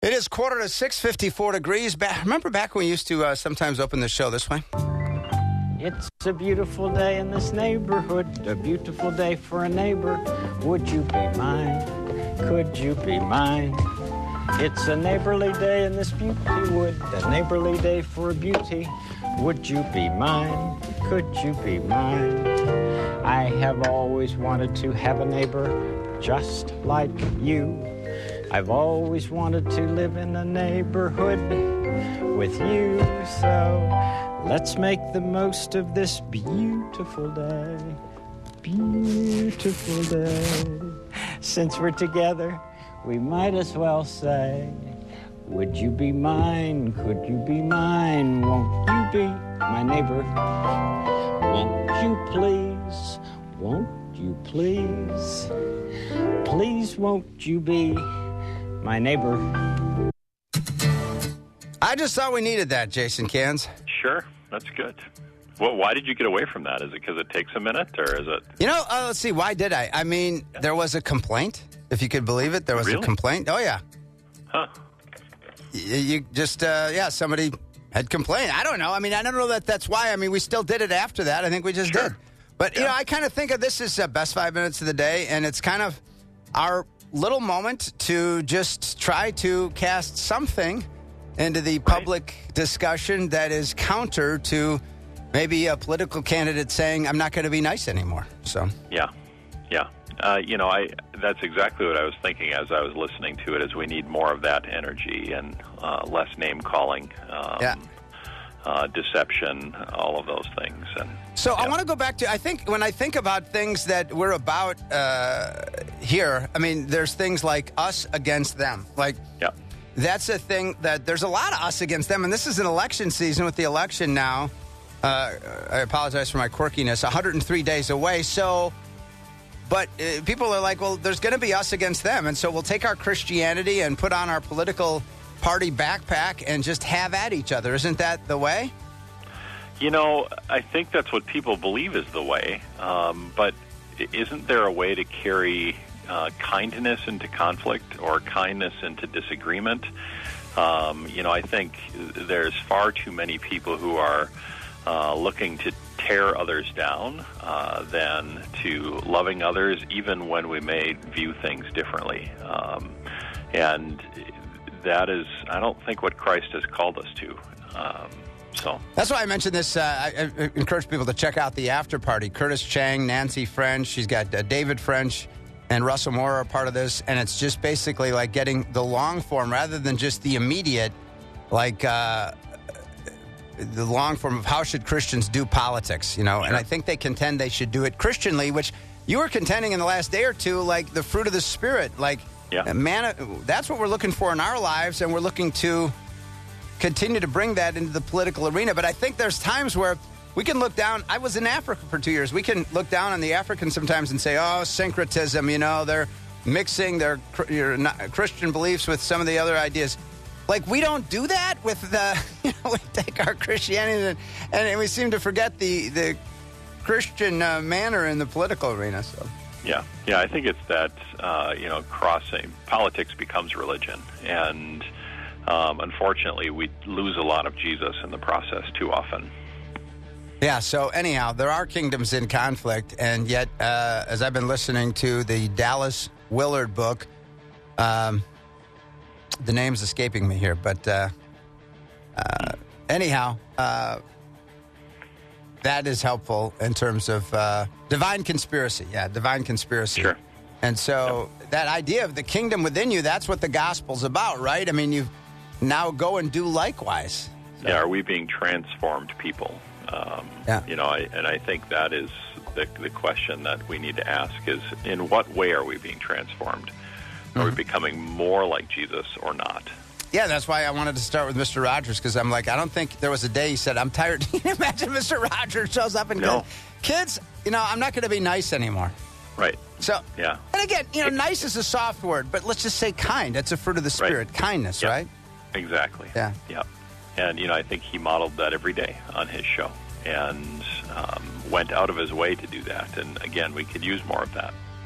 It is 5:45, 54 degrees. Remember back when we used to sometimes open the show this way? It's a beautiful day in this neighborhood, a beautiful day for a neighbor. Would you be mine? Could you be mine? It's a neighborly day in this beauty wood, a neighborly day for beauty. Would you be mine? Could you be mine? I have always wanted to have a neighbor just like you. I've always wanted to live in a neighborhood with you, so let's make the most of this beautiful day. Beautiful day. Since we're together, we might as well say, would you be mine? Could you be mine? Won't you be my neighbor? Won't you please? Won't you please? Please won't you be my neighbor? I just thought we needed that, Jason Cans. Sure, that's good. Well, why did you get away from that? Is it because it takes a minute, or is it? Let's see. Why did I? I mean, there was a complaint, if you could believe it. There was a complaint. Oh, yeah. Huh. You just, somebody had complained. I don't know. I mean, I don't know that's why. I mean, we still did it after that. I think we just did. But, I kind of think of this as best 5 minutes of the day, and it's kind of our little moment to just try to cast something into the public discussion that is counter to maybe a political candidate saying, I'm not going to be nice anymore. So Yeah. That's exactly what I was thinking as I was listening to it, is we need more of that energy and less name-calling, deception, all of those things. And so I want to go back to, I think when I think about things that we're about here, I mean, there's things like us against them. Like, that's a thing that there's a lot of us against them. And this is an election season with the election now. I apologize for my quirkiness, 103 days away. So, but people are like, well, there's going to be us against them. And so we'll take our Christianity and put on our political party backpack and just have at each other. Isn't that the way? I think that's what people believe is the way. But isn't there a way to carry kindness into conflict or kindness into disagreement? I think there's far too many people who are looking to tear others down than to loving others, even when we may view things differently. And that is, I don't think, what Christ has called us to. So that's why I mentioned this. I encourage people to check out the after party. Curtis Chang, Nancy French, she's got David French, and Russell Moore are part of this. And it's just basically like getting the long form rather than just the immediate, like the long form of how should Christians do politics, And I think they contend they should do it Christianly, which you were contending in the last day or two, like the fruit of the Spirit. Like, man, that's what we're looking for in our lives, and we're looking to continue to bring that into the political arena. But I think there's times where we can look down. I was in Africa for 2 years. We can look down on the Africans sometimes and say, oh, syncretism, they're mixing their Christian beliefs with some of the other ideas. Like, we don't do that with we take our Christianity and we seem to forget the Christian manner in the political arena. So. Yeah, I think it's that, crossing. Politics becomes religion. And unfortunately, we lose a lot of Jesus in the process too often. Yeah, so anyhow, there are kingdoms in conflict. And yet, as I've been listening to the Dallas Willard book, the name's escaping me here, but anyhow, that is helpful in terms of divine conspiracy. Yeah, divine conspiracy. Sure. And so that idea of the kingdom within you, that's what the gospel's about, right? I mean, you now go and do likewise. So. Yeah, are we being transformed people? I think that is the question that we need to ask is, in what way are we being transformed? Are we becoming more like Jesus or not? Yeah, that's why I wanted to start with Mr. Rogers, because I'm like, I don't think there was a day he said, I'm tired. Can you imagine Mr. Rogers shows up and goes, kids, I'm not going to be nice anymore. Right. So, and again, nice is a soft word, but let's just say kind. That's a fruit of the Spirit, right. Kindness, right? Exactly. Yeah. And, I think he modeled that every day on his show and went out of his way to do that. And, again, we could use more of that.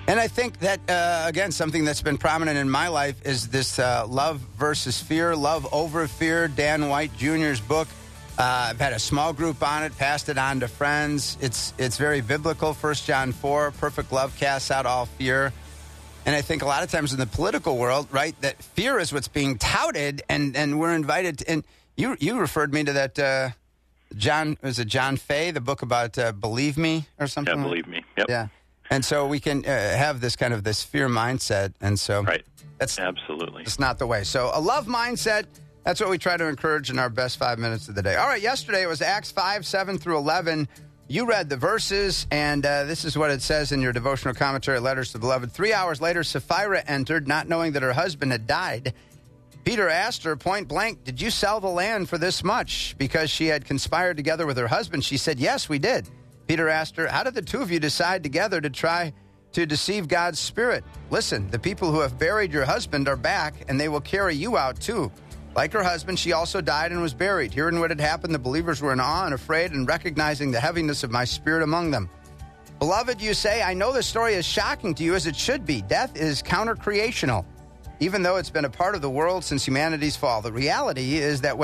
And I think that, again, something that's been prominent in my life is this love versus fear, love over fear, Dan White Jr.'s book. I've had a small group on it, passed it on to friends. It's very biblical, 1 John 4, perfect love casts out all fear. And I think a lot of times in the political world, right, that fear is what's being touted, and we're invited to, and you referred me to that John Fay, the book about Believe Me or something? Yeah, Believe Me. Yep. Yeah. And so we can have this kind of this fear mindset. And so that's absolutely. It's not the way. So a love mindset, that's what we try to encourage in our best 5 minutes of the day. All right, yesterday it was Acts 5, 7 through 11. You read the verses, and this is what it says in your devotional commentary, Letters to the Beloved. 3 hours later, Sapphira entered, not knowing that her husband had died. Peter asked her point blank, "Did you sell the land for this much?" Because she had conspired together with her husband. She said, "Yes, we did." Peter asked her, "How did the two of you decide together to try to deceive God's Spirit? Listen, the people who have buried your husband are back, and they will carry you out too." Like her husband, she also died and was buried. Hearing what had happened, the believers were in awe and afraid, and recognizing the heaviness of my spirit among them. Beloved, you say, I know this story is shocking to you, as it should be. Death is counter-creational, even though it's been a part of the world since humanity's fall. The reality is that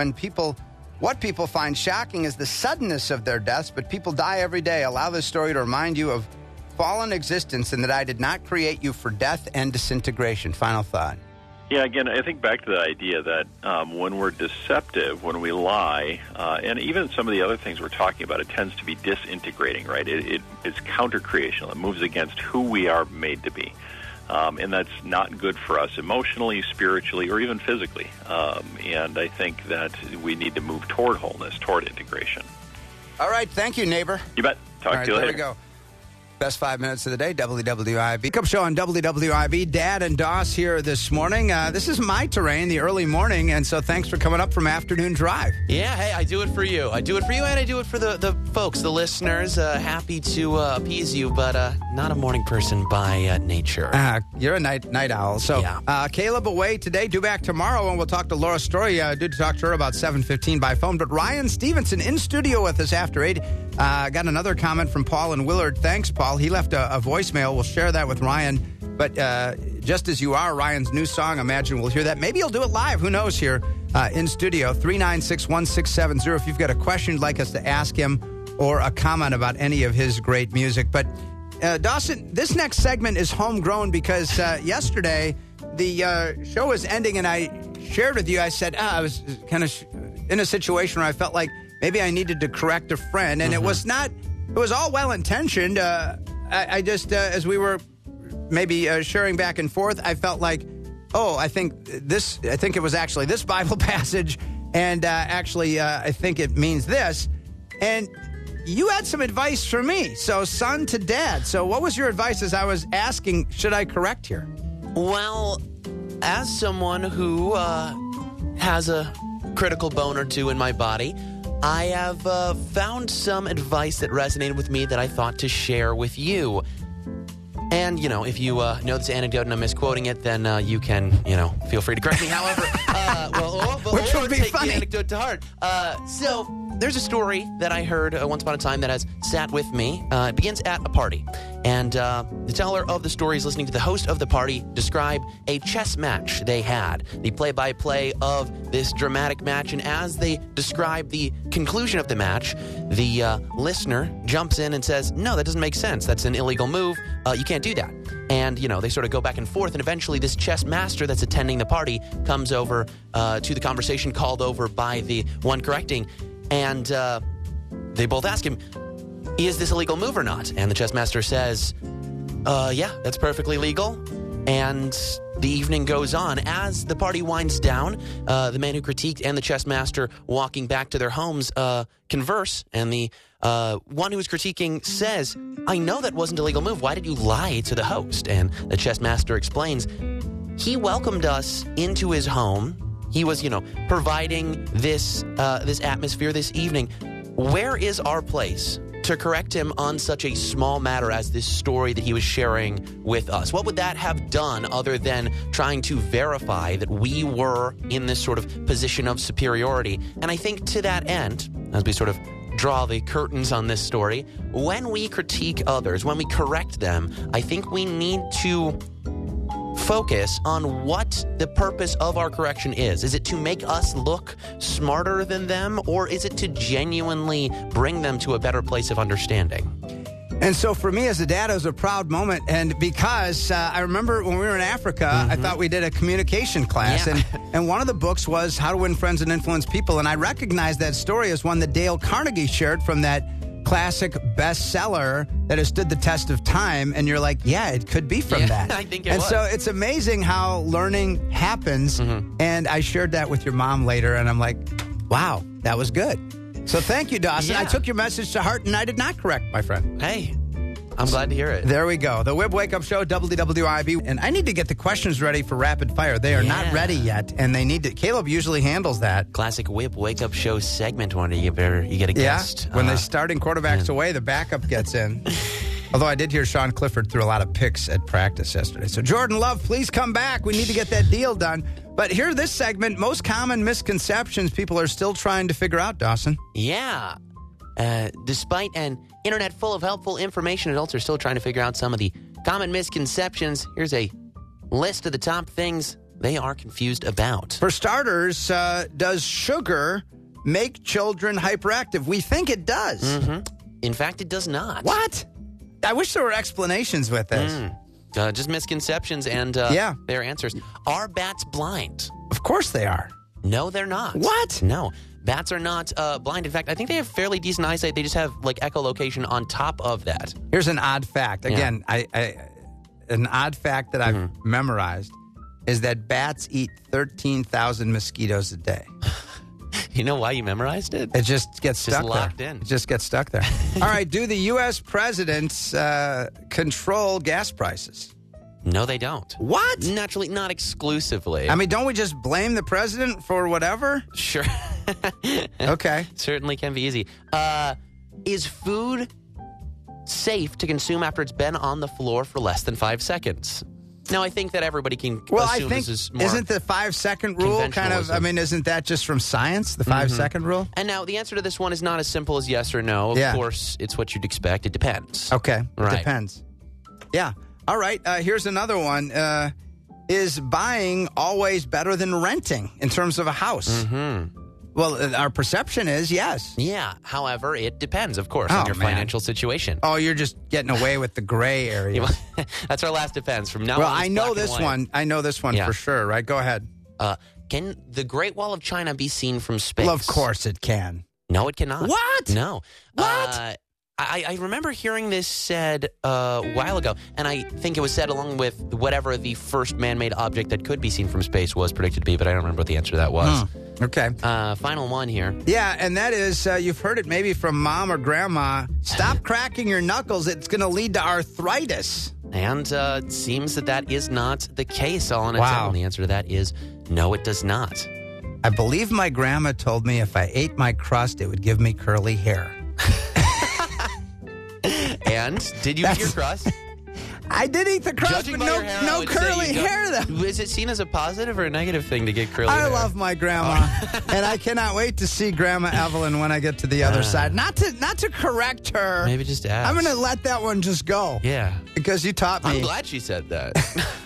what people find shocking is the suddenness of their deaths, but people die every day. Allow this story to remind you of fallen existence and that I did not create you for death and disintegration. Final thought. Yeah, again, I think back to the idea that when we're deceptive, when we lie, and even some of the other things we're talking about, it tends to be disintegrating, right? It's counter-creational. It moves against who we are made to be. And that's not good for us emotionally, spiritually, or even physically. And I think that we need to move toward wholeness, toward integration. All right. Thank you, neighbor. You bet. Talk to you later. There we go. Best 5 minutes of the day, WWIB. Come show on WWIB. Dad and Doss here this morning. This is my terrain, the early morning, and so thanks for coming up from Afternoon Drive. Yeah, hey, I do it for you. I do it for you, and I do it for the folks, the listeners. Happy to appease you, but not a morning person by nature. You're a night owl. So yeah. Caleb away today, due back tomorrow, and we'll talk to Laura Story. Due to talk to her about 7:15 by phone. But Ryan Stevenson in studio with us after 8. Got another comment from Paul and Willard. Thanks, Paul. He left a voicemail. We'll share that with Ryan. But Just As You Are, Ryan's new song, imagine we'll hear that. Maybe he'll do it live. Who knows here in studio. 396-1670 if you've got a question you'd like us to ask him or a comment about any of his great music. But Dawson, this next segment is homegrown because yesterday the show was ending and I shared with you, I said, I was kind of in a situation where I felt like maybe I needed to correct a friend. And it was all well-intentioned. I just, as we were maybe sharing back and forth, I felt like, I think it was actually this Bible passage, and I think it means this. And you had some advice for me. So son to dad. So what was your advice as I was asking, should I correct here? Well, as someone who has a critical bone or two in my body, I have found some advice that resonated with me that I thought to share with you. And, if you know this anecdote and I'm misquoting it, then you can, feel free to correct me. However, which would be take funny. The anecdote to heart. So there's a story that I heard once upon a time that has sat with me. It begins at a party. And the teller of the story is listening to the host of the party describe a chess match they had, the play-by-play of this dramatic match. And as they describe the conclusion of the match, the listener jumps in and says, no, that doesn't make sense. That's an illegal move. You can't do that. And, they sort of go back and forth. And eventually this chess master that's attending the party comes over to the conversation called over by the one correcting. And they both ask him, is this a legal move or not? And the chess master says, yeah, that's perfectly legal. And the evening goes on. As the party winds down, the man who critiqued and the chess master walking back to their homes converse. And the one who was critiquing says, I know that wasn't a legal move. Why did you lie to the host? And the chess master explains, he welcomed us into his home. He was, providing this atmosphere this evening. Where is our place to correct him on such a small matter as this story that he was sharing with us? What would that have done other than trying to verify that we were in this sort of position of superiority? And I think to that end, as we sort of draw the curtains on this story. When we critique others, when we correct them, I think we need to focus on what the purpose of our correction is. Is it to make us look smarter than them, or is it to genuinely bring them to a better place of understanding? And so for me as a dad, it was a proud moment. And because I remember when we were in Africa, I thought we did a communication class. Yeah. And one of the books was How to Win Friends and Influence People. And I recognized that story as one that Dale Carnegie shared from that classic bestseller that has stood the test of time. And you're like, yeah, it could be from that. I think it was. was. So it's amazing how learning happens. And I shared that with your mom later. And I'm like, wow, that was good. So thank you, Dawson. Yeah. I took your message to heart, and I did not correct, my friend. Hey, I'm glad to hear it. There we go. The Wib Wake Up Show, WWIB. And I need to get the questions ready for rapid fire. They are not ready yet, and they need to. Caleb usually handles that. Classic Whip Wake Up Show segment when you get a guest. When the starting quarterback's away, the backup gets in. Although I did hear Sean Clifford threw a lot of picks at practice yesterday. So Jordan Love, please come back. We need to get that deal done. But here, this segment, most common misconceptions people are still trying to figure out, Dawson. Yeah. Despite an internet full of helpful information, adults are still trying to figure out some of the common misconceptions. Here's a list of the top things they are confused about. For starters, does sugar make children hyperactive? We think it does. In fact, it does not. What? I wish there were explanations with this. Just misconceptions and their answers. Are bats blind? Of course they are. No, they're not. What? No. Bats are not blind. In fact, I think they have fairly decent eyesight. They just have like echolocation on top of that. Here's an odd fact. Again, an odd fact that I've memorized is that bats eat 13,000 mosquitoes a day. You know why you memorized it? It just gets stuck locked there. in. It just gets stuck there. All right. Do the U.S. presidents control gas prices? No, they don't. What? Naturally, not exclusively. I mean, don't we just blame the president for whatever? Sure. Okay. Certainly can be easy. Is food safe to consume after it's been on the floor for less than 5 seconds? Now, I think that everybody can assume this is more isn't the 5-second rule kind of, I mean, isn't that just from science, the 5-second rule? And now the answer to this one is not as simple as yes or no. Of course, it's what you'd expect. It depends. Okay. Right. It depends. Yeah. All right. Here's another one. Is buying always better than renting in terms of a house? Well, our perception is yes. Yeah. However, it depends, of course, on your financial situation. Oh, you're just getting away with the gray area. That's our last defense. From now on, I know this one. I know this one for sure, right? Go ahead. Can the Great Wall of China be seen from space? Well, of course it can. No, it cannot. What? No. What? I remember hearing this said a while ago, and I think it was said along with whatever the first man-made object that could be seen from space was predicted to be, but I don't remember what the answer to that was. Okay. Final one here. Yeah, and that is, you've heard it maybe from mom or grandma, stop cracking your knuckles. It's going to lead to arthritis. And it seems that is not the case all on its own. The answer to that is no, it does not. I believe my grandma told me if I ate my crust, it would give me curly hair. And did you eat your crust? I did eat the crust, but no curly hair, though. Is it seen as a positive or a negative thing to get curly hair? I love my grandma, and I cannot wait to see Grandma Evelyn when I get to the other side. Not to correct her. Maybe just ask. I'm going to let that one just go. Yeah. Because you taught me. I'm glad she said that.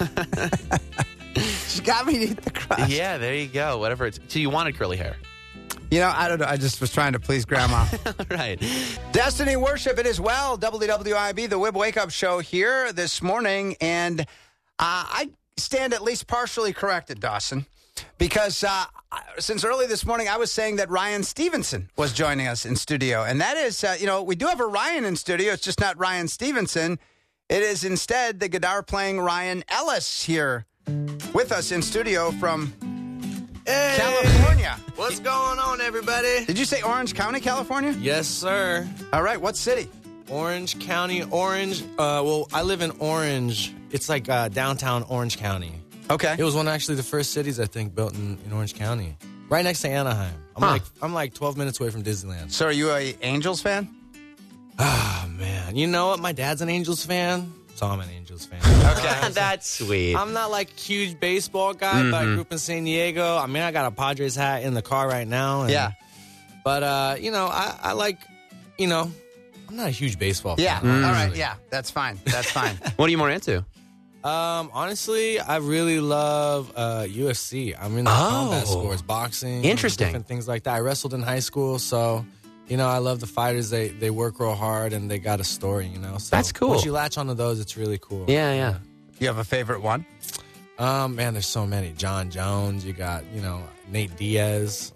She got me to eat the crust. Yeah, there you go. Whatever it's. So you wanted curly hair. You know, I don't know. I just was trying to please Grandma. Right. Destiny Worship, it is well. WWIB, the Wib Wake Up Show here this morning. And I stand at least partially corrected, Dawson, because since early this morning, I was saying that Ryan Stevenson was joining us in studio. And that is, we do have a Ryan in studio. It's just not Ryan Stevenson. It is instead the guitar-playing Ryan Ellis here with us in studio from California. What's going on, everybody? Did you say Orange County, California? Yes, sir. All right. What city? Orange County, Orange. Well, I live in Orange. It's like downtown Orange County. Okay. It was one actually the first cities I think built in Orange County, right next to Anaheim. I'm like 12 minutes away from Disneyland. So are you a Angels fan? Oh man, you know what? My dad's an Angels fan, so I'm an Angels fan. Okay, that's sweet. I'm not like a huge baseball guy, but I grew up in San Diego. I mean, I got a Padres hat in the car right now. Yeah. But I like I'm not a huge baseball fan. Yeah. honestly. All right. Yeah. That's fine. That's fine. What are you more into? Honestly, I really love UFC. I'm into combat sports, boxing, Interesting. different things like that. I wrestled in high school, so I love the fighters. They work real hard and they got a story. So That's cool. Once you latch onto those, it's really cool. Yeah. You have a favorite one? Man, there's so many. John Jones. You got Nate Diaz.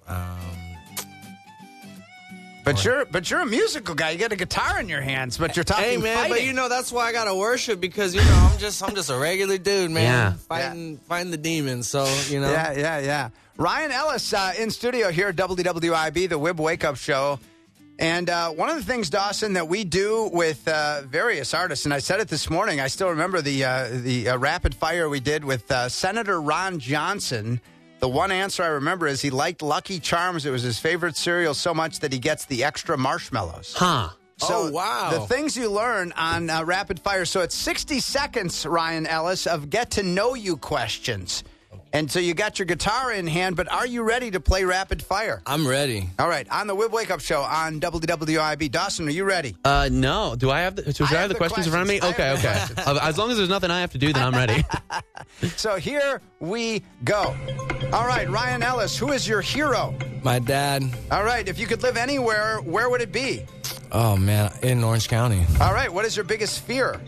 But you're a musical guy. You got a guitar in your hands, but you're talking Hey man, fighting. but that's why I gotta worship because I'm just a regular dude, man. Yeah. Fighting the demons. So Yeah. Ryan Ellis in studio here at WWIB, the WIB Wake Up Show. And one of the things, Dawson, that we do with various artists, and I said it this morning, I still remember the rapid fire we did with Senator Ron Johnson. The one answer I remember is he liked Lucky Charms. It was his favorite cereal so much that he gets the extra marshmallows. Huh. So wow. The things you learn on rapid fire. So it's 60 seconds, Ryan Ellis, of get to know you questions. And so you got your guitar in hand, but are you ready to play rapid fire? I'm ready. All right, on the WIB Wake Up Show on WWIB. Dawson, are you ready? No. Do I have the questions in front of me? I have the Okay. questions. As long as there's nothing I have to do, then I'm ready. So here we go. All right, Ryan Ellis, who is your hero? My dad. All right, if you could live anywhere, where would it be? Oh man, in Orange County. All right, what is your biggest fear?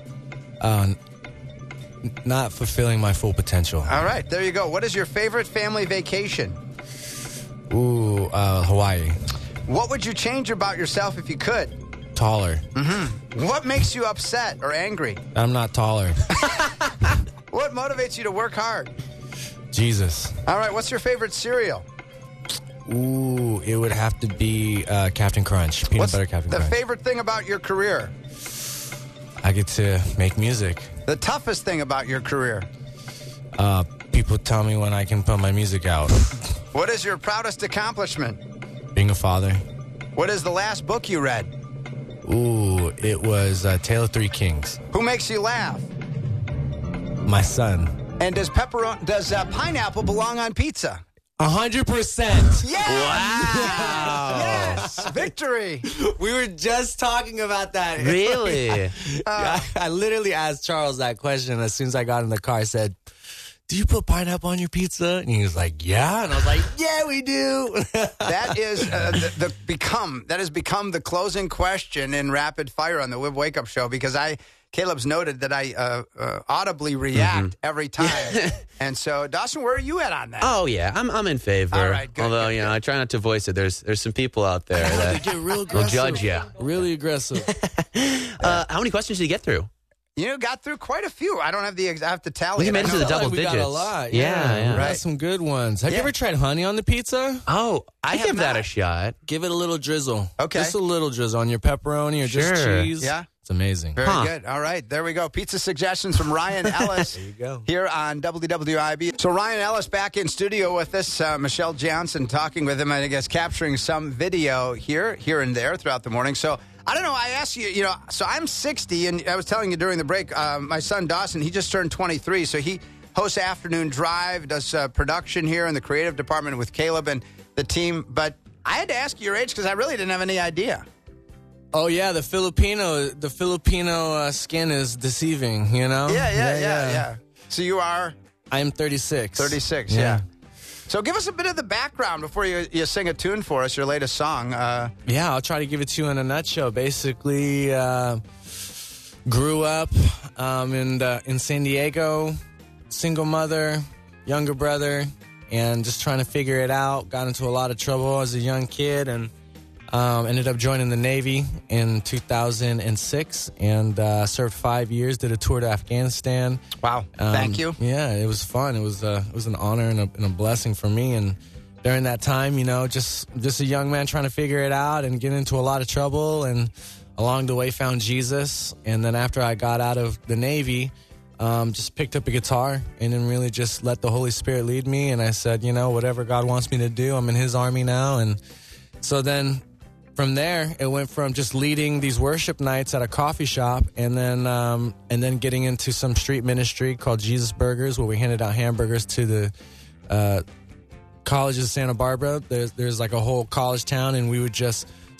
Not fulfilling my full potential. All right, there you go. What is your favorite family vacation? Ooh, Hawaii. What would you change about yourself if you could? Taller. What makes you upset or angry? I'm not taller. What motivates you to work hard? Jesus. All right, what's your favorite cereal? Ooh, it would have to be Captain Crunch. Peanut butter Captain the Crunch. favorite thing about your career? I get to make music. The toughest thing about your career? People tell me when I can put my music out. What is your proudest accomplishment? Being a father. What is the last book you read? Ooh, it was Tale of Three Kings. Who makes you laugh? My son. And does pineapple belong on pizza? 100%. Yes! Wow. Yes! Victory! We were just talking about that. Really? I literally asked Charles that question as soon as I got in the car. I said, do you put pineapple on your pizza? And he was like, yeah. And I was like, yeah, we do. That is that has become the closing question in rapid fire on the WIB Wake Up Show because Caleb's noted that I audibly react every time. And so, Dawson, where are you at on that? Oh yeah, I'm in favor. All right, good, Although good. I try not to voice it. There's some people out there They that get real will aggressive. judge you. Really aggressive. How many questions did you get through? Got through quite a few. I don't have I have to tally. We it. made I it to know the that. double we digits. got a lot. Yeah. We got some good ones. Have you ever tried honey on the pizza? Oh, I have give that not. a shot. Give it a little drizzle. Okay. Just a little drizzle on your pepperoni or just Sure. cheese. Yeah. It's amazing. Very Huh. good. All right, there we go. Pizza suggestions from Ryan Ellis. There you go. Here on WWIB. So Ryan Ellis back in studio with us. Michelle Johnson talking with him, I guess capturing some video here and there throughout the morning. So I don't know. I asked you, so I'm 60, and I was telling you during the break, my son Dawson, he just turned 23, so he hosts Afternoon Drive, does production here in the creative department with Caleb and the team. But I had to ask you your age because I really didn't have any idea. Oh yeah, the Filipino skin is deceiving. Yeah. So you are I am 36. 36, yeah. So give us a bit of the background before you sing a tune for us, your latest song. Yeah, I'll try to give it to you in a nutshell. Basically, grew up in San Diego, single mother, younger brother, and just trying to figure it out. Got into a lot of trouble as a young kid and ended up joining the Navy in 2006 and served 5 years, did a tour to Afghanistan. Wow. Thank you. Yeah, it was fun. It was an honor and a blessing for me. And during that time, just a young man trying to figure it out and get into a lot of trouble. And along the way, found Jesus. And then after I got out of the Navy, just picked up a guitar and then really just let the Holy Spirit lead me. And I said, whatever God wants me to do, I'm in His army now. And so then from there, it went from just leading these worship nights at a coffee shop and then getting into some street ministry called Jesus Burgers, where we handed out hamburgers to the colleges of Santa Barbara. There's like a whole college town, and we would just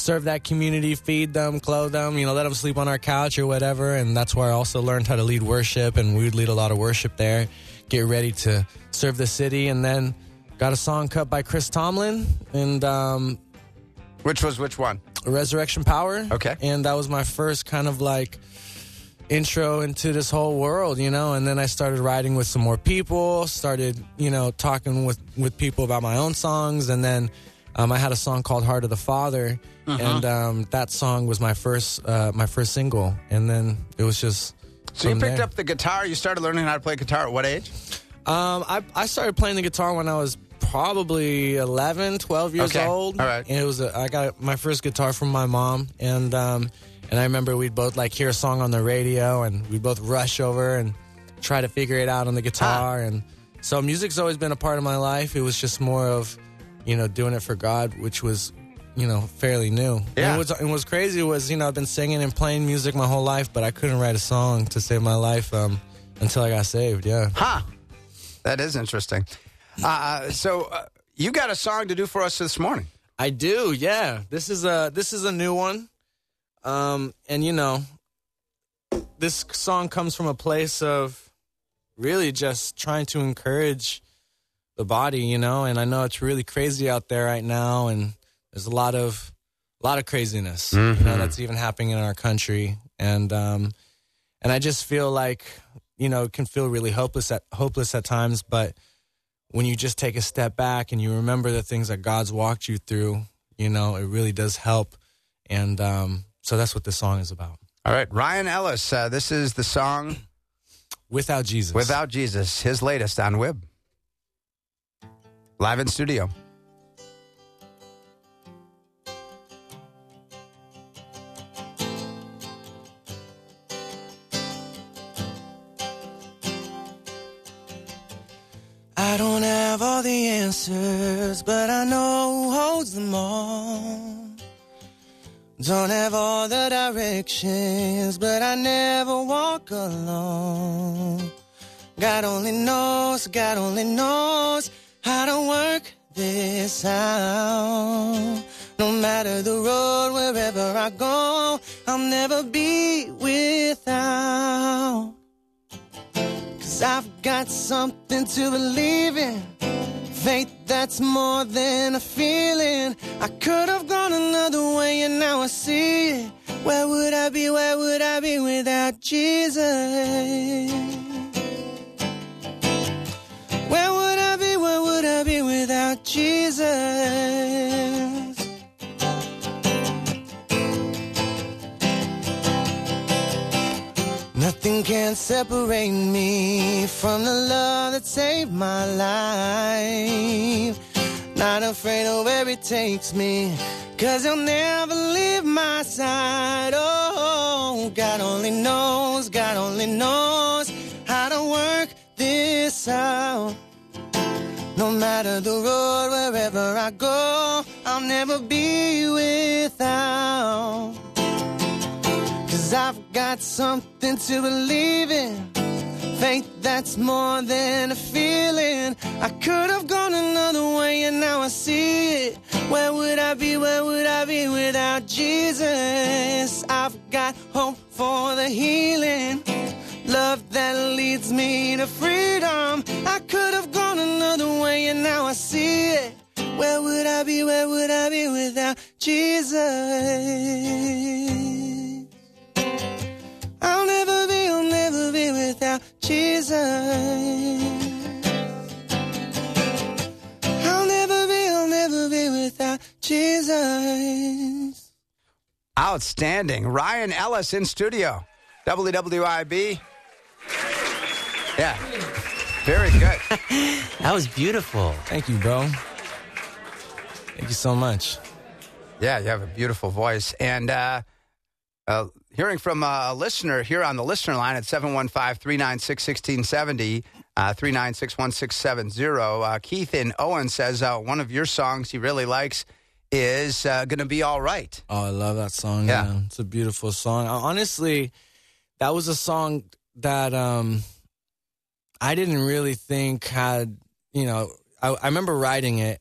serve that community, feed them, clothe them, let them sleep on our couch or whatever. And that's where I also learned how to lead worship, and we would lead a lot of worship there, get ready to serve the city. And then got a song cut by Chris Tomlin, and Which one? Resurrection Power. Okay. And that was my first kind of like intro into this whole world, and then I started writing with some more people, started, talking with people about my own songs, and then I had a song called Heart of the Father, and that song was my first single, and then it was just So you picked up the guitar, you started learning how to play guitar at what age? I started playing the guitar when I was probably 11, 12 years old. All right. And I got my first guitar from my mom, and I remember we'd both like hear a song on the radio, and we'd both rush over and try to figure it out on the guitar. And so music's always been a part of my life. It was just more of, doing it for God, which was, fairly new. Yeah. And what's crazy was, I've been singing and playing music my whole life, but I couldn't write a song to save my life until I got saved. Yeah. That is interesting. So you got a song to do for us this morning. I do, yeah. This is a new one. And this song comes from a place of really just trying to encourage the body, and I know it's really crazy out there right now, and there's a lot of craziness, that's even happening in our country, and I just feel like, it can feel really hopeless at times, but when you just take a step back and you remember the things that God's walked you through, it really does help, and so that's what this song is about. All right, Ryan Ellis, this is the song Without Jesus. Without Jesus, his latest on WIB. Live in studio. I don't have all the answers, but I know who holds them all. Don't have all the directions, but I never walk alone. God only knows how to work this out. No matter the road, wherever I go, I'll never be without. 'Cause I've got something to believe in, faith that's more than a feeling. I could have gone another way and now I see it. Where would I be without Jesus? Where would I be without Jesus? Nothing can separate me from the love that saved my life. Not afraid of where it takes me, 'cause he'll never leave my side. Oh, God only knows how to work this out. No matter the road, wherever I go, I'll never be without. 'Cause I've got something to believe in, faith that's more than a feeling. I could have gone another way and now I see it. Where would I be without Jesus? I've got hope for the healing, love that leads me to freedom. I could have gone another way and now I see it. Where would I be without Jesus? I'll never be without Jesus. I'll never be without Jesus. Outstanding. Ryan Ellis in studio. WWIB. Yeah. Very good. That was beautiful. Thank you, bro. Thank you so much. Yeah, you have a beautiful voice. And hearing from a listener here on the listener line at 715-396-1670, 396-1670. Keith in Owen says one of your songs he really likes is Gonna Be All Right. Oh, I love that song. Yeah. Man. It's a beautiful song. Honestly, that was a song that I didn't really think had, I remember writing it,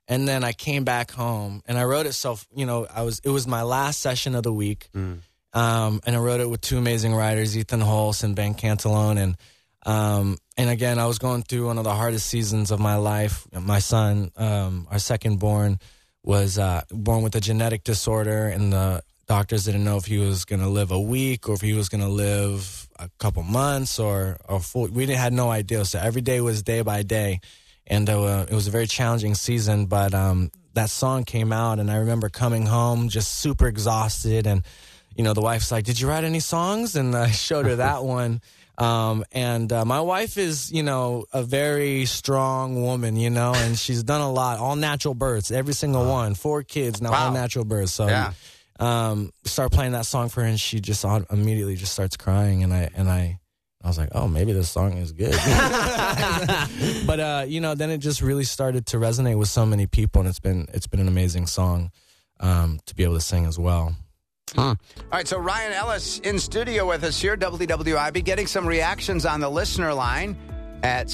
And then I came back home and I wrote it. So, it was my last session of the week. And I wrote it with two amazing writers, Ethan Hulse and Ben Cantalone. And again, I was going through one of the hardest seasons of my life. My son, our second born, was born with a genetic disorder, and the doctors didn't know if he was going to live a week or if he was going to live a couple months or full. We had no idea. So every day was day by day. And it was a very challenging season, but that song came out, and I remember coming home just super exhausted. And, the wife's like, "Did you write any songs?" And I showed her that one. And my wife is, a very strong woman, and she's done a lot, all natural births, every single one, 4 kids, now all natural births. So start playing that song for her, and she just immediately just starts crying. And I was like, oh, maybe this song is good. But, then it just really started to resonate with so many people, and it's been an amazing song to be able to sing as well. All right, so Ryan Ellis in studio with us here, WWIB, getting some reactions on the listener line at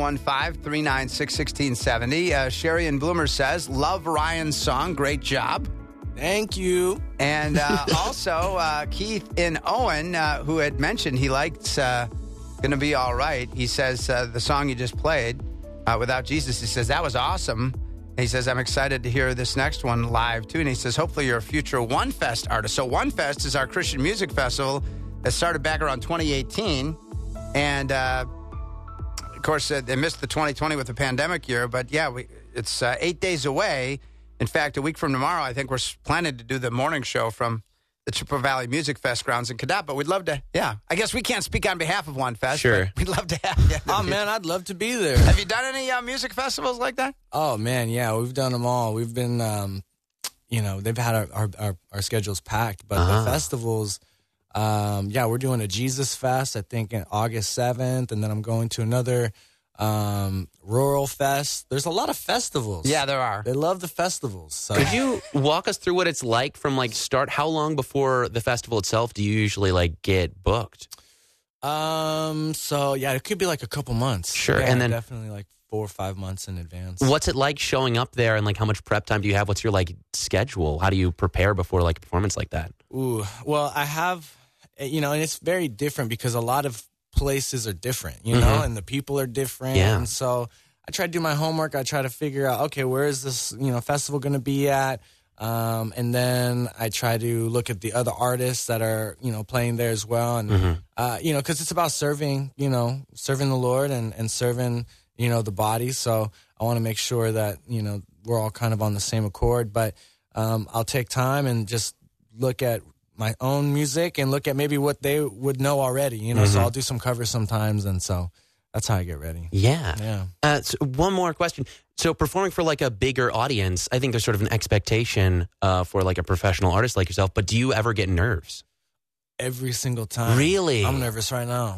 715-396-1670. Sherry in Bloomer says, love Ryan's song, great job. Thank you. And also, Keith in Owen, who had mentioned he liked Gonna Be All Right. He says the song you just played, Without Jesus, he says, that was awesome. And he says, I'm excited to hear this next one live, too. And he says, hopefully you're a future One Fest artist. So One Fest is our Christian music festival that started back around 2018. And, of course, they missed the 2020 with the pandemic year. But, yeah, it's 8 days away. In fact, a week from tomorrow, I think we're planning to do the morning show from the Chippewa Valley Music Fest grounds in Cadott. But we'd love to, I guess we can't speak on behalf of One Fest. Sure. But we'd love to have you. Oh, man, I'd love to be there. Have you done any music festivals like that? Oh, man, yeah, we've done them all. We've been, they've had our schedules packed. But the festivals, we're doing a Jesus Fest, I think, in August 7th. And then I'm going to another Rural Fest. There's a lot of festivals. Yeah, there are. They love the festivals. So. Could you walk us through what it's like from start? How long before the festival itself do you usually get booked? It could be a couple months. Sure. Yeah, and then definitely 4 or 5 months in advance. What's it like showing up there, and how much prep time do you have? What's your schedule? How do you prepare before a performance like that? Ooh, well, I have, and it's very different because a lot of places are different, and the people are different. Yeah. And so I try to do my homework. I try to figure out, okay, where is this, festival going to be at? And then I try to look at the other artists that are, playing there as well. And, because it's about serving the Lord and serving, the body. So I want to make sure that, we're all kind of on the same accord. But I'll take time and just look at my own music and look at maybe what they would know already, so I'll do some covers sometimes. And so that's how I get ready. Yeah. So one more question. So performing for a bigger audience, I think there's sort of an expectation for a professional artist like yourself, but do you ever get nerves? Every single time. Really? I'm nervous right now.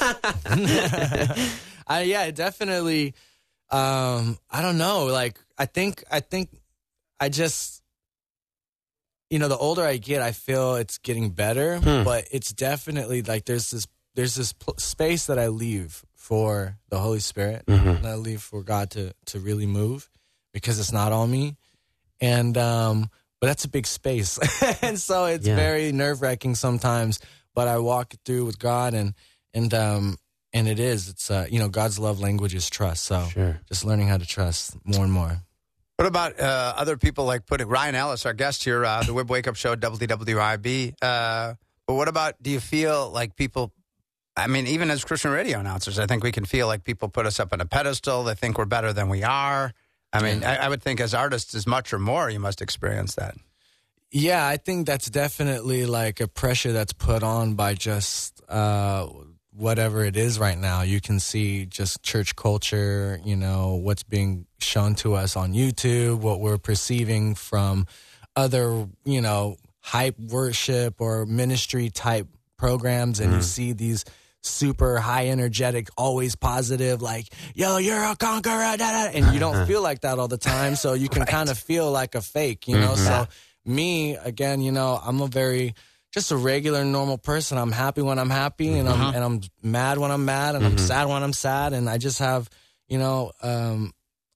Definitely. I don't know. I think I just, the older I get, I feel it's getting better, but it's definitely there's this space that I leave for the Holy Spirit, and I leave for God to really move, because it's not all me. And, but that's a big space. And so it's very nerve-wracking sometimes, but I walk through with God, and it is, it's, God's love language is trust. So just learning how to trust more and more. What about other people putting Ryan Ellis, our guest here, the Wib Wake Up Show, WWIB? But what about, do you feel people, even as Christian radio announcers, I think we can feel people put us up on a pedestal. They think we're better than we are. I would think as artists, as much or more, you must experience that. Yeah, I think that's definitely a pressure that's put on by just whatever it is right now. You can see just church culture, what's being shown to us on YouTube, what we're perceiving from other, hype worship or ministry type programs. And you see these super high energetic, always positive, yo, you're a conqueror, and you don't feel like that all the time. So you can kind of feel like a fake, So me, again, I'm just a regular, normal person. I'm happy when I'm happy, and I'm mad when I'm mad, and I'm sad when I'm sad. And I just have, I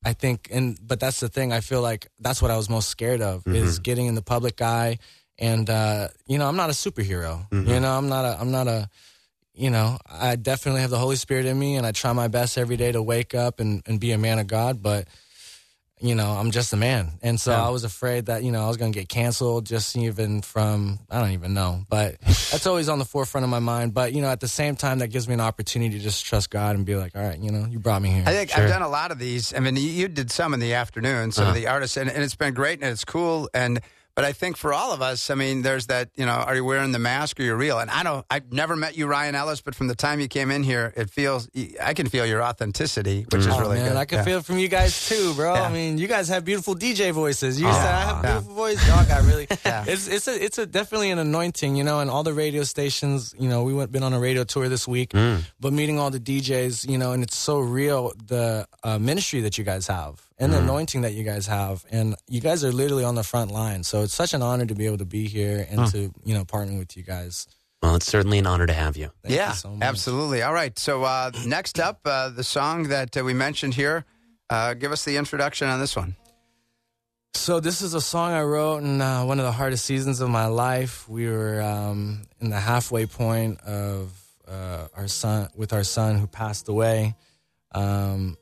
I think, but that's the thing. I feel like that's what I was most scared of is getting in the public eye. And, I'm not a superhero. I'm not a, I definitely have the Holy Spirit in me, and I try my best every day to wake up and be a man of God. But, I'm just a man. And so I was afraid that, I was going to get canceled just even from, I don't even know. But that's always on the forefront of my mind. But, at the same time, that gives me an opportunity to just trust God and be like, all right, you brought me here. I think I've done a lot of these. I mean, you did some in the afternoon, some of the artists, and it's been great and it's cool. But I think for all of us, I mean, there's that, are you wearing the mask or you're real? And I've never met you, Ryan Ellis, but from the time you came in here, I can feel your authenticity, which is really good. I can feel it from you guys too, bro. Yeah. I mean, you guys have beautiful DJ voices. You said I have a beautiful voice. Y'all got really, it's definitely an anointing, and all the radio stations, been on a radio tour this week, but meeting all the DJs, and it's so real, the ministry that you guys have. And the anointing that you guys have. And you guys are literally on the front line. So it's such an honor to be able to be here and to, partner with you guys. Well, it's certainly an honor to have you. Thank you so much. Absolutely. All right. So next up, the song that we mentioned here. Give us the introduction on this one. So this is a song I wrote in one of the hardest seasons of my life. We were in the halfway point of our son who passed away. And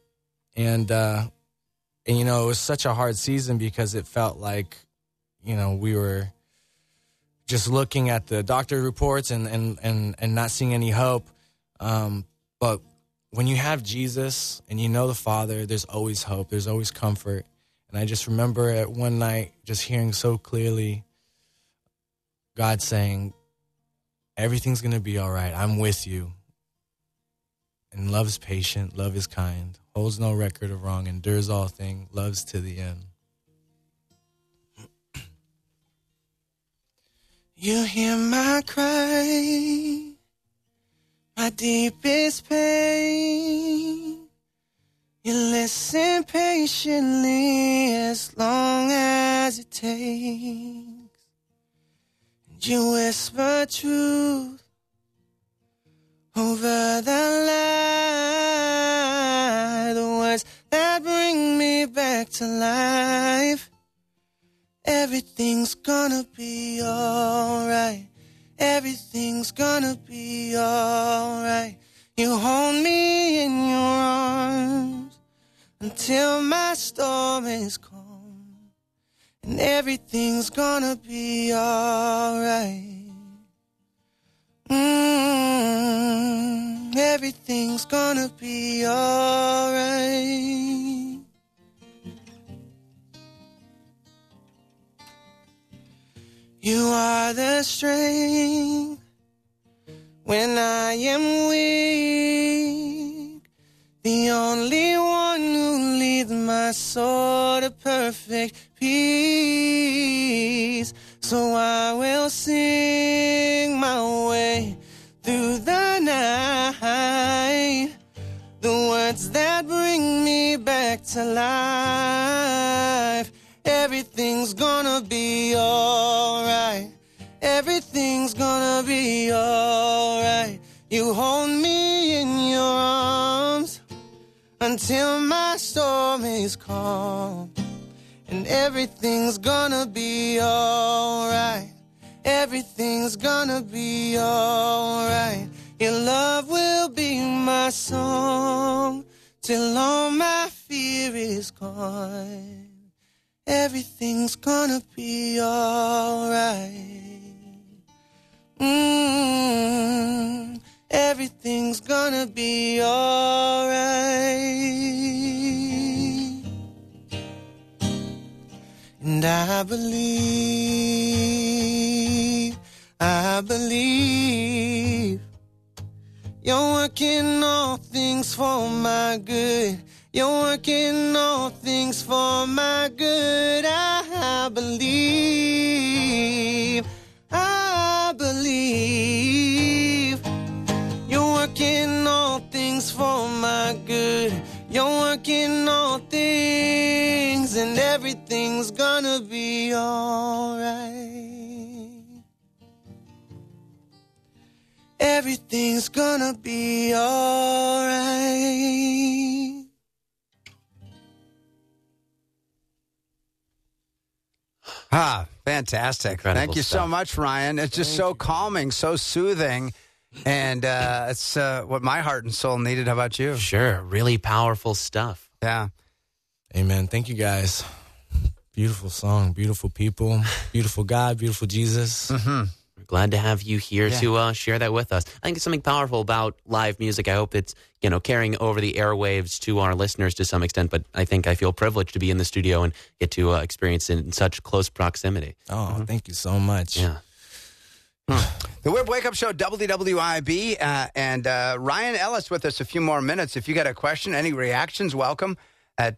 it was such a hard season because it felt like, we were just looking at the doctor reports and not seeing any hope. But when you have Jesus and the Father, there's always hope. There's always comfort. And I just remember at one night just hearing so clearly God saying, everything's going to be all right. I'm with you. And love is patient. Love is kind. Holds no record of wrong, endures all things, loves to the end. You hear my cry, my deepest pain. You listen patiently as long as it takes. And you whisper truth over the lie, the words that bring me back to life. Everything's gonna be alright. Everything's gonna be alright. You hold me in your arms until my storm is calm. And everything's gonna be alright. Everything's gonna be alright. You are the strength when I am weak, the only one who leads my soul to perfect peace. So I will sing my way through the night, the words that bring me back to life. Everything's gonna be alright. Everything's gonna be alright. You hold me in your arms until my storm is calm. And everything's gonna be alright. Everything's gonna be alright. Your love will be my song till all my fear is gone. Everything's gonna be alright. Everything's gonna be alright. And I believe you're working all things for my good. You're working all things for my good. I believe you're working all things for my good. You're working all things, and everything's gonna be alright. Everything's gonna be alright. Fantastic. Incredible Thank you so stuff. much, Ryan. It's just so calming, so soothing, and it's what my heart and soul needed. How about you? Sure. Really powerful stuff. Yeah. Amen. Thank you guys. Beautiful song, beautiful people, beautiful God, beautiful Jesus. Mm-hmm. We're glad to have you here to share that with us. I think it's something powerful about live music. I hope it's, carrying over the airwaves to our listeners to some extent, but I feel privileged to be in the studio and get to experience it in such close proximity. Oh, thank you so much. Yeah. The Whip Wake Up Show, WWIB, and Ryan Ellis with us a few more minutes. If you got a question, any reactions, welcome at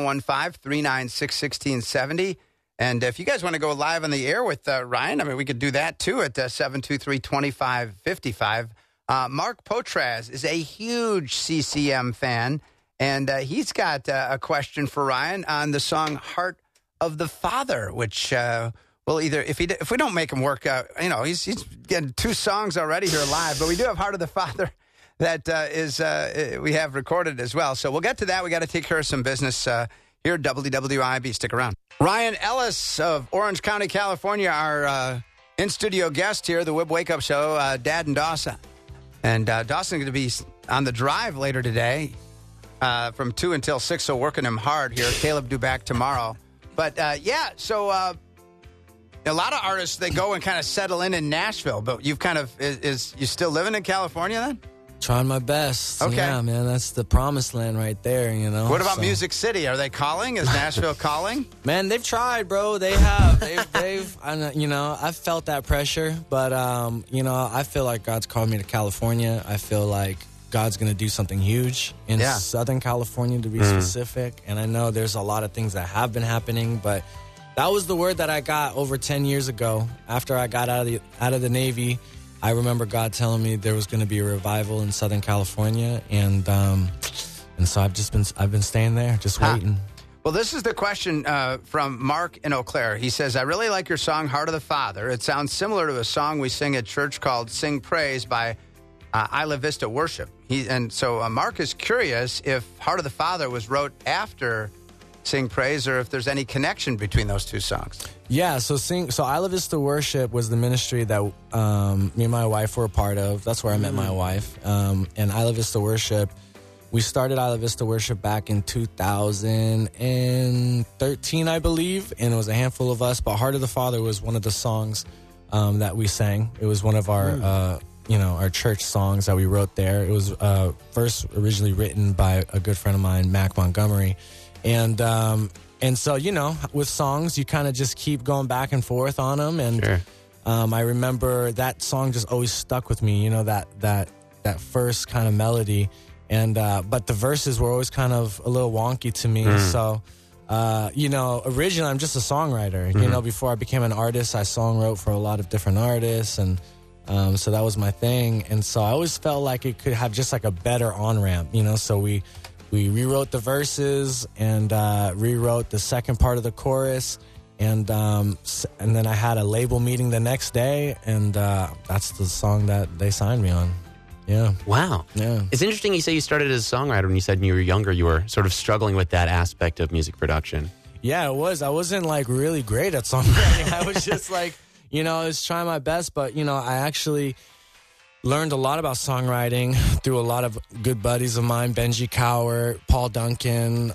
715-396-1670. And if you guys want to go live on the air with Ryan, we could do that too at 723-2555. Mark Potraz is a huge CCM fan, and he's got a question for Ryan on the song "Heart of the Father," which will either, if we don't make him work, he's getting 2 songs already here live, but we do have "Heart of the Father" that we have recorded as well. So we'll get to that. We got to take care of some business here at WWIB. Stick around. Ryan Ellis of Orange County, California, our in-studio guest here, the Whip Wake Up Show, Dad and Dawson. And Dawson's going to be on the drive later today from 2 until 6, so working him hard here. Caleb due back tomorrow. But, so a lot of artists, they go and kind of settle in Nashville, but you've kind of, you still living in California then? Trying my best. Okay. Yeah, man, that's the promised land right there, What about So- Music City? Are they calling? Is Nashville calling? Man, they've tried, bro. They have. I've felt that pressure, but, I feel like God's called me to California. I feel like God's going to do something huge in Southern California, to be specific. And I know there's a lot of things that have been happening, but that was the word that I got over 10 years ago after I got out of the Navy. I remember God telling me there was going to be a revival in Southern California, and so I've been staying there, just waiting. Well, this is the question from Mark in Eau Claire. He says, I really like your song, Heart of the Father. It sounds similar to a song we sing at church called Sing Praise by Isla Vista Worship. So Mark is curious if Heart of the Father was wrote after Sing Praise, or if there's any connection between those 2 songs. Yeah, so Isla Vista Worship was the ministry that me and my wife were a part of. That's where I met my wife. And Isla Vista Worship, we started Isla Vista Worship back in 2013, I believe, and it was a handful of us. But Heart of the Father was one of the songs that we sang. It was one of our our church songs that we wrote there. It was first originally written by a good friend of mine, Mac Montgomery. And so, with songs, you kind of just keep going back and forth on them. And Sure. I remember that song just always stuck with me, that first kind of melody. And but the verses were always kind of a little wonky to me. So, originally I'm just a songwriter. Before I became an artist, I songwrote for a lot of different artists. And so that was my thing. And so I always felt like it could have just like a better on-ramp, so we rewrote the verses and rewrote the second part of the chorus, and then I had a label meeting the next day, and that's the song that they signed me on. Yeah. Wow. Yeah. It's interesting you say you started as a songwriter when you said when you were younger you were sort of struggling with that aspect of music production. Yeah, it was. I wasn't really great at songwriting. I was just I was trying my best, but I actually learned a lot about songwriting through a lot of good buddies of mine, Benji Cowart, Paul Duncan,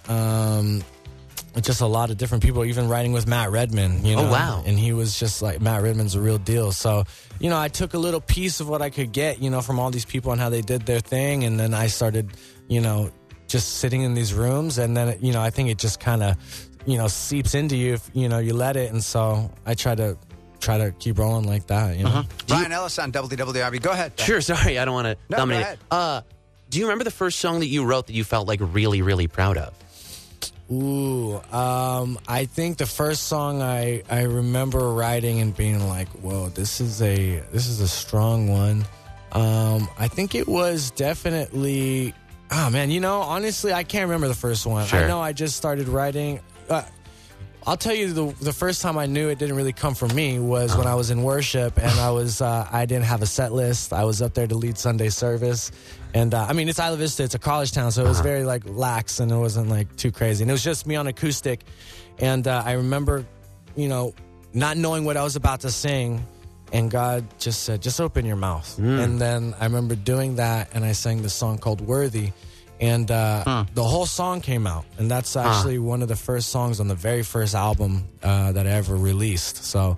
just a lot of different people, even writing with Matt Redman, Oh, wow. And he was just Matt Redman's a real deal. So, I took a little piece of what I could get, from all these people and how they did their thing. And then I started, just sitting in these rooms. And then, I think it just kind of, seeps into you if, you let it. And so I try to keep rolling like that, Ryan Ellis on WWIB. Go ahead. Sure, sorry, I don't want to dominate. Go ahead. Do you remember the first song that you wrote that you felt really, really proud of? Ooh, I think the first song I remember writing and being like, whoa, this is a strong one. I think it was definitely, honestly, I can't remember the first one. Sure. I know I just started writing. I'll tell you the first time I knew it didn't really come from me was when I was in worship, and I didn't have a set list. I was up there to lead Sunday service. And it's Isla Vista, it's a college town, so it was very lax, and it wasn't too crazy. And it was just me on acoustic. And I remember, not knowing what I was about to sing. And God just said, just open your mouth. And then I remember doing that, and I sang this song called Worthy. And the whole song came out. And that's actually one of the first songs on the very first album that I ever released. So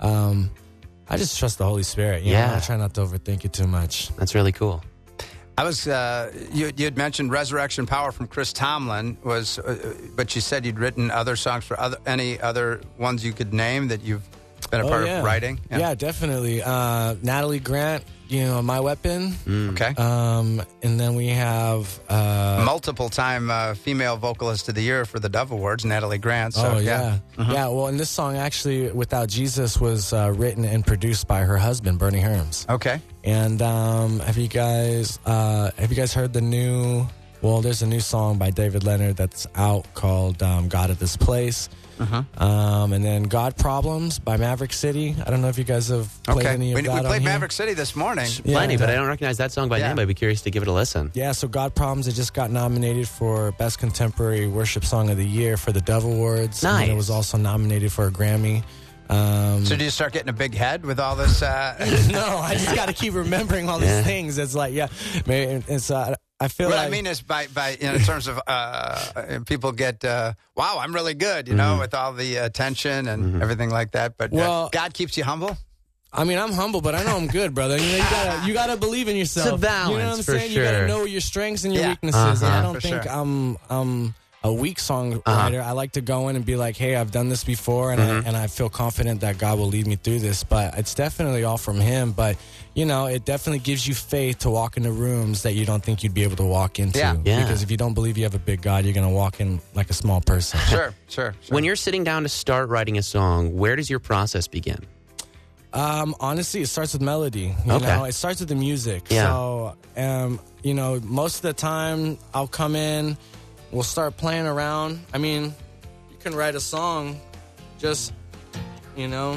I just trust the Holy Spirit. You know? I try not to overthink it too much. That's really cool. I was you had mentioned Resurrection Power from Chris Tomlin was, but you said you'd written other songs for any other ones you could name that you've been a part of writing. Yeah, definitely. Natalie Grant, My Weapon. Okay. And then we have multiple-time female vocalist of the year for the Dove Awards, Natalie Grant. So, yeah. Well, and this song actually, Without Jesus, was written and produced by her husband, Bernie Herms. Okay. And have you guys heard the new? Well, there's a new song by David Leonard that's out called "God at This Place." And then God Problems by Maverick City. I don't know if you guys have played any of that. We played on Maverick City this morning. Plenty, but I don't recognize that song by name. I'd be curious to give it a listen. Yeah, so God Problems, it just got nominated for Best Contemporary Worship Song of the Year for the Dove Awards. Nice. And it was also nominated for a Grammy. So do you start getting a big head with all this? No, I just got to keep remembering all these things. It's like, it's I feel what like... I mean is by in terms of people get, wow, I'm really good, with all the attention and everything like that. But God keeps you humble. I mean, I'm humble, but I know I'm good, brother. You gotta believe in yourself. It's a balance, you know what I'm saying? sure. You gotta know your strengths and your weaknesses. And I don't think sure. I'm a weak songwriter. I like to go in and be like, hey, I've done this before, and I feel confident that God will lead me through this. But it's definitely all from Him. But it definitely gives you faith to walk into rooms that you don't think you'd be able to walk into. Yeah. Because if you don't believe you have a big God, you're gonna walk in like a small person. Sure. When you're sitting down to start writing a song, where does your process begin? Honestly, it starts with melody. You know, it starts with the music. Yeah. So, most of the time, I'll come in, we'll start playing around. I mean, you can write a song, just, No.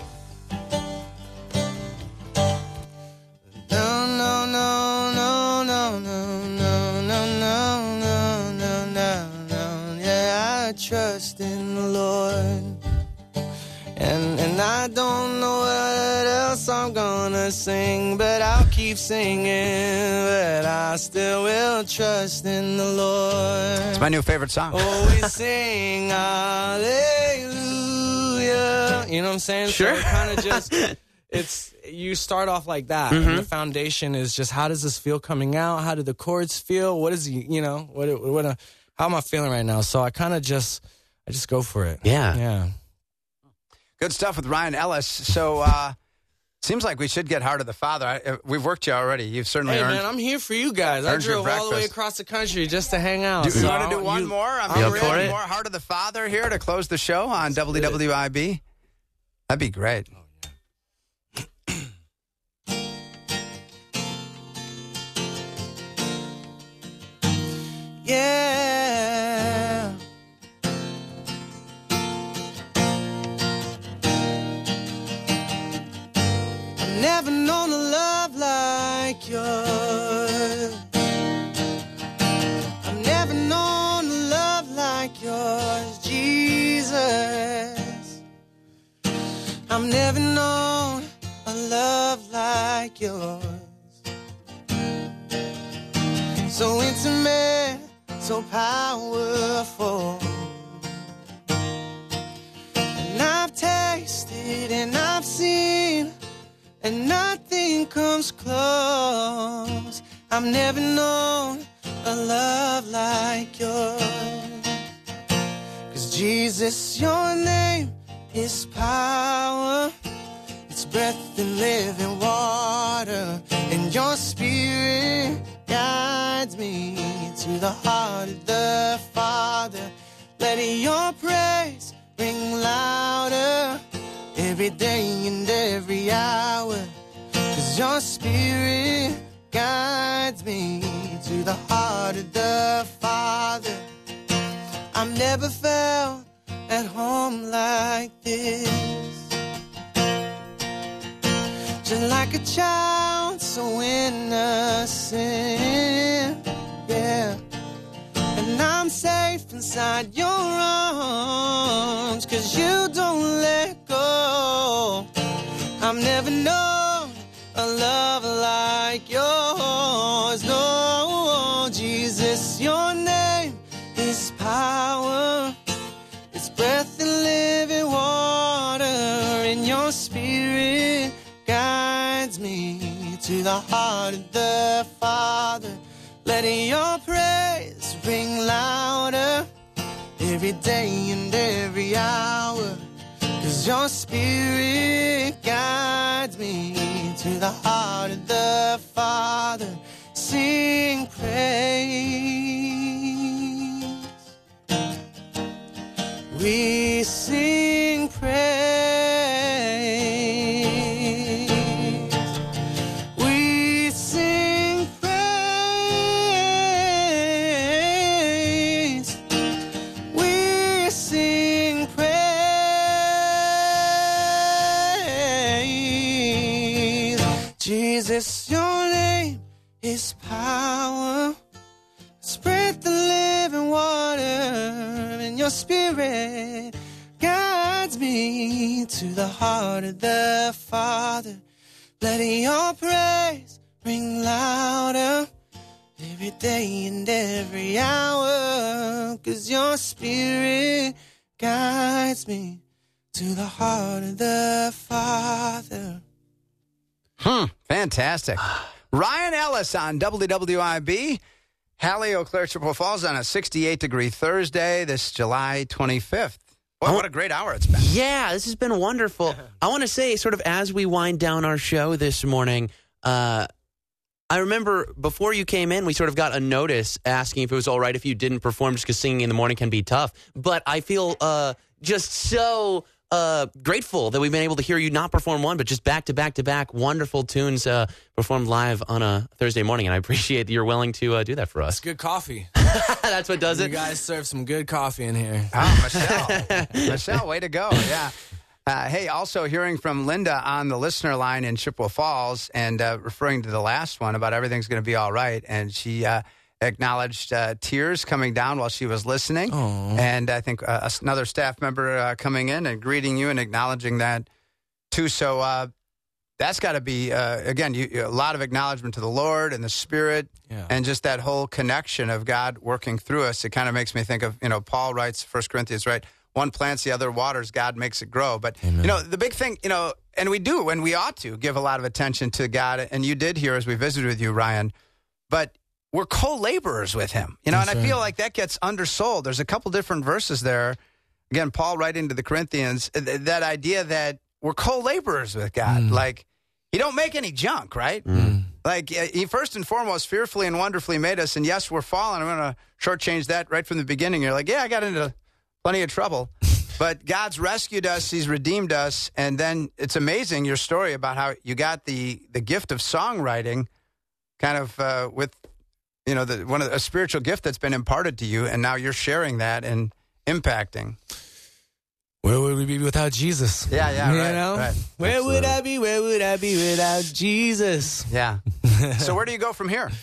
Yeah, I trust in the Lord. And I don't know what else I'm gonna sing, but I'll keep singing, but I still will trust in the Lord. It's my new favorite song. Always sing hallelujah. You know what I'm saying? Sure. So it kind of just, you start off like that. And the foundation is just, how does this feel coming out? How do the chords feel? What is, how am I feeling right now? So I kind of just go for it. Yeah. Good stuff with Ryan Ellis. So, seems like we should get Heart of the Father. We've worked you already. You've certainly earned. Man, I'm here for you guys. I drove all the way across the country just to hang out. Do you want to do one more? You up for it? More Heart of the Father here to close the show on WWIB. That'd be great. Yeah. I've never known a love like yours. I've never known a love like yours, Jesus. I've never known a love like yours. So intimate, so powerful. And I've tasted and I've seen, and nothing comes close. I've never known a love like yours. 'Cause Jesus, your name is power. It's breath and living water. And your spirit guides me to the heart of the Father. Let your praise ring louder every day and every hour. 'Cause your spirit guides me to the heart of the Father. I've never felt at home like this. Just like a child so innocent, yeah. And I'm safe inside your arms, 'cause you don't let go. like yours. No, Jesus, your name is power. It's breath and living water. And your spirit guides me to the heart of the Father. Let your praise ring louder every day and every hour. 'Cause your spirit guides me to the heart of the Father. Sing praise. We sing praise. We sing praise. We sing praise. Jesus, your name is power. Spread the living water, and your spirit guides me to the heart of the Father. Let your praise ring louder every day and every hour. 'Cause your spirit guides me to the heart of the Father. Fantastic. Ryan Ellis on WWIB. Hallie, Eau Claire, Chippewa Falls on a 68-degree Thursday, this July 25th. Boy, what a great hour it's been. Yeah, this has been wonderful. I want to say, sort of as we wind down our show this morning, I remember before you came in, we sort of got a notice asking if it was all right if you didn't perform just because singing in the morning can be tough. But I feel just so grateful that we've been able to hear you not perform one, but just back-to-back-to-back wonderful tunes performed live on a Thursday morning. And I appreciate that you're willing to do that for us. It's good coffee. That's what does You it. guys serve some good coffee in here. Oh, Michelle. Michelle, way to go. Yeah. Hey, also hearing from Linda on the listener line in Chippewa Falls and referring to the last one about everything's going to be all right. And she acknowledged tears coming down while she was listening. Aww. And I think another staff member coming in and greeting you and acknowledging that, too. So that's got to be, again, a lot of acknowledgement to the Lord and the Spirit and just that whole connection of God working through us. It kind of makes me think of, Paul writes, 1 Corinthians, right? One plants, the other waters, God makes it grow. But, Amen. The big thing, and we do, and we ought to give a lot of attention to God. And you did here as we visited with you, Ryan. But we're co-laborers with him, and I feel like that gets undersold. There's a couple different verses there. Again, Paul writing to the Corinthians, that idea that we're co-laborers with God. Like, he don't make any junk, right? Like, he first and foremost fearfully and wonderfully made us. And yes, we're fallen. I'm going to shortchange that right from the beginning. You're like, yeah, I got into plenty of trouble. But God's rescued us. He's redeemed us. And then it's amazing, your story about how you got the gift of songwriting kind of with, a spiritual gift that's been imparted to you. And now you're sharing that and impacting. Where would we be without Jesus? Yeah, You right. know? Right. Where would I be without Jesus? Yeah. So where do you go from here?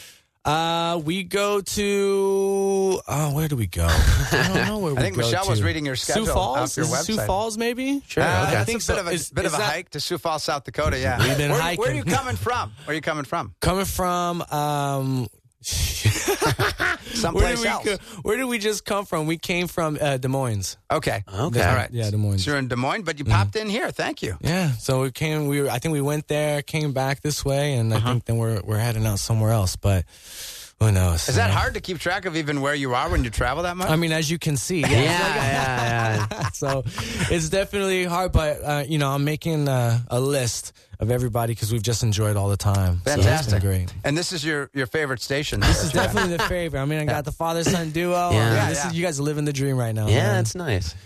We go to where do we go? I don't know where we go. I think Michelle was reading your schedule Sioux Falls? off your Is it website. Sioux Falls, maybe? Sure. I That's think a so. bit of a hike to Sioux Falls, South Dakota. Yeah, We've been hiking. Where are you coming from? Where are you coming from? Coming from Someplace else. Where did we just come from? We came from Des Moines. Okay. Okay. All right. Yeah, Des Moines. So you're in Des Moines, but you popped in here. Thank you. Yeah, so I think we went there, came back this way, and I think then we're heading out somewhere else. But who knows? Is that hard to keep track of even where you are when you travel that much? I mean, as you can see, Yeah. So it's definitely hard, but I'm making a list of everybody because we've just enjoyed all the time. Fantastic. So it's been great. And this is your favorite station. This is definitely the favorite. I mean, I got the father-son duo. Yeah. I mean, you guys are living the dream right now. Yeah, man. that's nice.